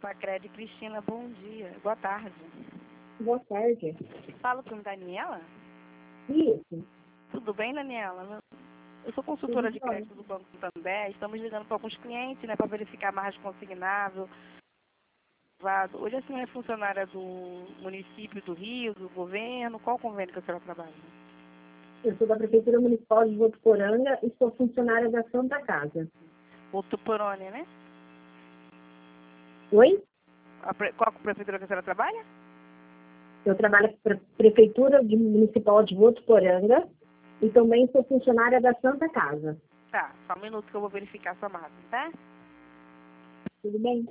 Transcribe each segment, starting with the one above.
Sacredi. Cristina, bom dia. Boa tarde. Boa tarde. Falo com Daniela? Isso. Tudo bem, Daniela? Eu sou consultora de crédito do Banco Santander. Estamos ligando para alguns clientes, né, para verificar a margem consignável. Hoje a senhora é funcionária do município do Rio, do governo. Qual convênio que a senhora trabalha? Eu sou da Prefeitura Municipal de Votuporanga e sou funcionária da Santa Casa. Votuporanga, né? Oi? Qual prefeitura que a senhora trabalha? Eu trabalho para a Prefeitura Municipal de Votuporanga e também sou funcionária da Santa Casa. Tá, só um minuto que eu vou verificar a sua margem, tá? Tudo bem?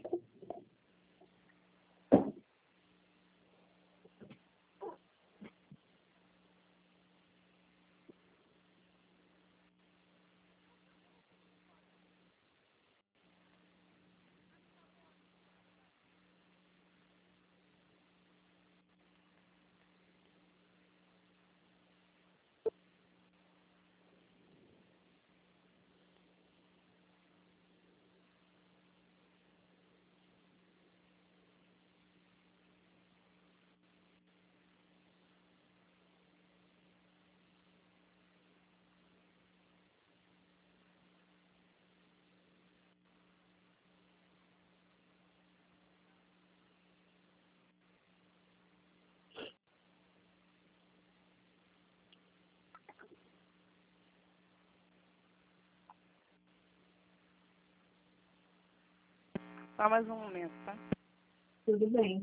Só mais um momento, tá? Tudo bem.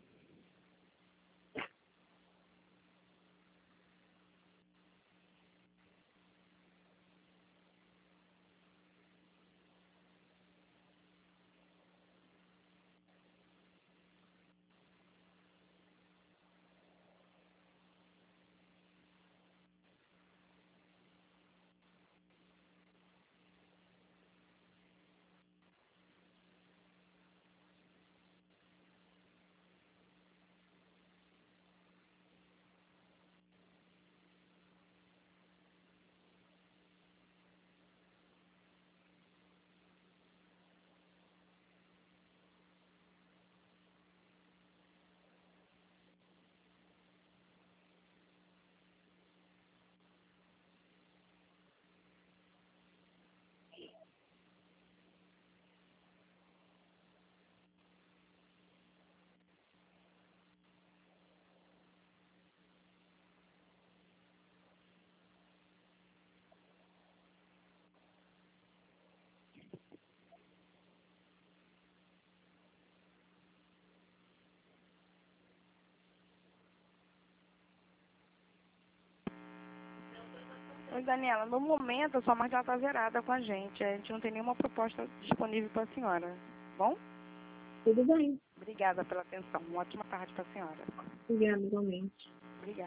Oi, Daniela, no momento a sua margem está zerada com a gente. A gente não tem nenhuma proposta disponível para a senhora. Bom? Tudo bem. Obrigada pela atenção. Uma ótima tarde para a senhora. Obrigada, igualmente.